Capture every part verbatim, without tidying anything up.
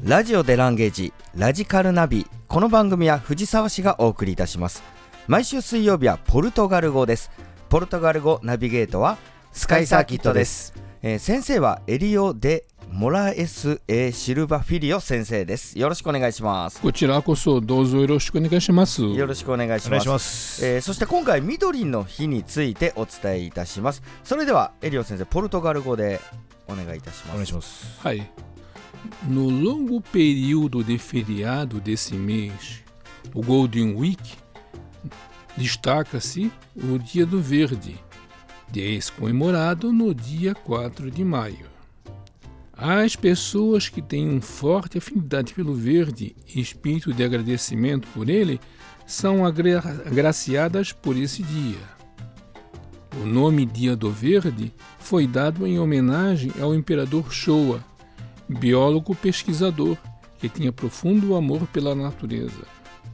ラジオでランゲージラジカルナビ。この番組は藤沢市がお送りいたします。毎週水曜日はポルトガル語です。ポルトガル語ナビゲートはスカイサーキットです。えー、先生はエリオ・デ・モラエス・エ・シルバ・フィリオ先生です。よろしくお願いします。 こちらこそどうぞよろしくお願いします。 よろしくお願いします。お願いします。えー、そして今回緑の日についてお伝えいたします。それではエリオ先生、ポルトガル語でお願いいたします。お願いします。 はい。No longo período de feriado desse mês, o Golden Week, destaca-se o Dia do Verde, dia esse comemorado no dia quatro de maio. As pessoas que têm uma forte afinidade pelo verde e espírito de agradecimento por ele são agra- agraciadas por esse dia. O nome Dia do Verde foi dado em homenagem ao imperador Showa, biólogo pesquisador que tinha profundo amor pela natureza.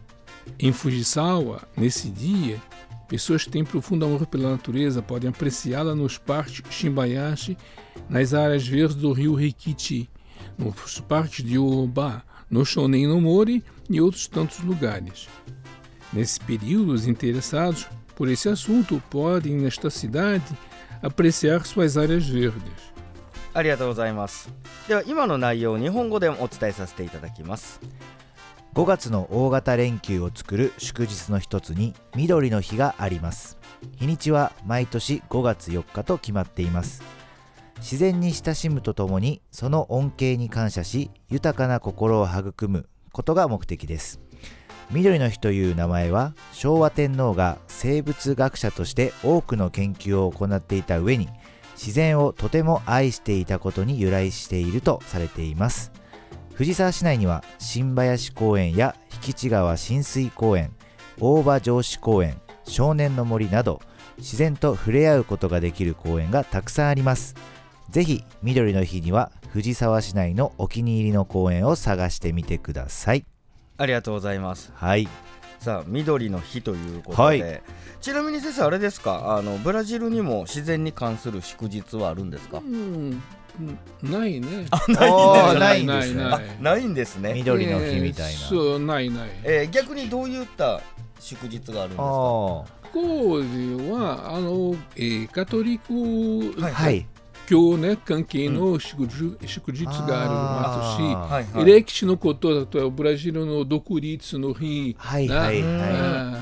Em Fujisawa, nesse dia, pessoas que têm profundo amor pela natureza podem apreciá-la nos parques Shimbayashi, nas áreas verdes do rio Rikichi, nos parques de Oba, no Shonen no Mori e outros tantos lugares. Nesse período, os interessados por esse assunto podem, nesta cidade, apreciar suas áreas verdes. ありがとうございます。では今の内容を日本語でもお伝えさせていただきます。 ごがつの大型連休を作る祝日の一つに緑の日があります。日にちは毎年ごがつよっかと決まっています。自然に親しむとともにその恩恵に感謝し、豊かな心を育むことが目的です。緑の日という名前は昭和天皇が生物学者として多くの研究を行っていた上に、自然をとても愛していたことに由来しているとされています。藤沢市内には新林公園や引地川親水公園、大場城址公園、少年の森など自然と触れ合うことができる公園がたくさんあります。ぜひ緑の日には藤沢市内のお気に入りの公園を探してみてください。 ありがとうございます。 はい。 さあ緑の日ということで、はい、ちなみに先生あれですか、あのブラジルにも自然に関する祝日はあるんですか？ うんないね。 あ、ないね。 ないんですね。 あ、ないんですね。 緑の日みたいな。 えー、そうないない。 えー、逆にどういった祝日があるんですか？ こうではあの、えー、カトリック、 はいはい、 教ね関係の祝日、うん、祝日がありますし、 はいはい、 歴史のことだとブラジルの独立の日、 はいはいはい、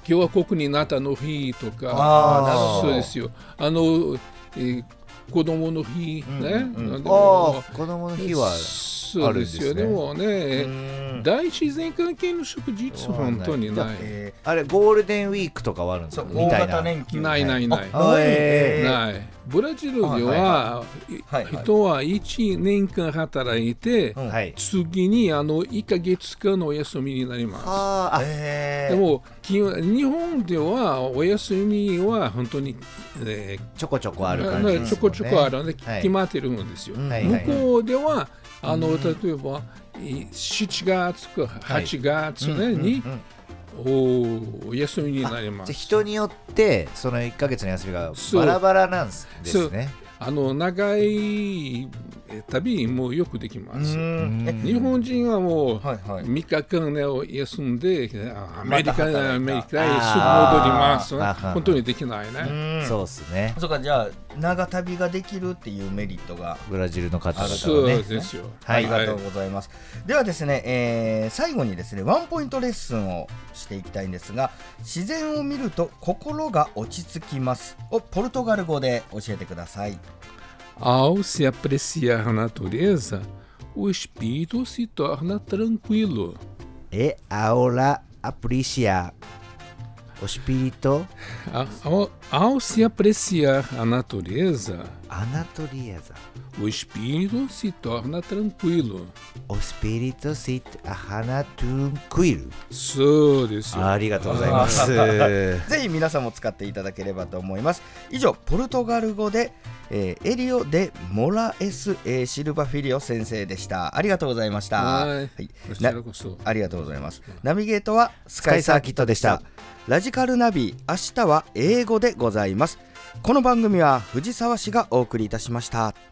共和国になったの日とか、 あ、 そうですよ。あの、えー子供の日ね、 うんうん、あ子供の日はそうですよ。でもね、大自然関係の祝日本当にない。 えー、あれゴールデンウィークとかはあるんですか？みたいな。 ないないない。 えー、 ない。ブラジルでは、はいはい、人はいちねんかん働いて、はい、次にあのいっかげつかんのお休みになります。 あえー、でも日本ではお休みは本当に、 えー、ちょこちょこある感じですね。 ちょこちょこあるので決まってるんですよ。はい、向こうではあの例えばしちがつかはちがつ、ねはい、にお, お休みになります。 人によってそのいっかげつの休みがバラバラなんですね。 あの長い旅もよくできます。日本人はもうみっかかん、ね、休んでアメリカにアメリカへすぐ戻ります、ね、本当にできないね。 そうですね。 そうか、じゃあ長旅ができるっていうメリットがブラジルの方々はね。 そうですよ。 ありがとうございます。はい、ではですね、えー、最後にですねワンポイントレッスンをしていきたいんですが、自然を見ると心が落ち着きますをポルトガル語で教えてください。 Ao se apreciar a natureza, o espírito se torna tranquilo. E ao apreciar o espírito, ao, ao se apreciar a natureza, a natureza, o espírito se torna tranquilo. O espírito se torna tranquilo. そうですよ。 ありがとうございます。 ぜひ皆さんも使っていただければと思います。以上、ポルトガル語で、えー、エリオ・デ・モラエス・えー、シルバフィリオ先生でした。ありがとうございました。 はい、はい、こちらこそありがとうございます。ナビゲートはスカイサーキットでした。ラジカルナビ、明日は英語でございます。この番組は藤沢市がお送りいたしました。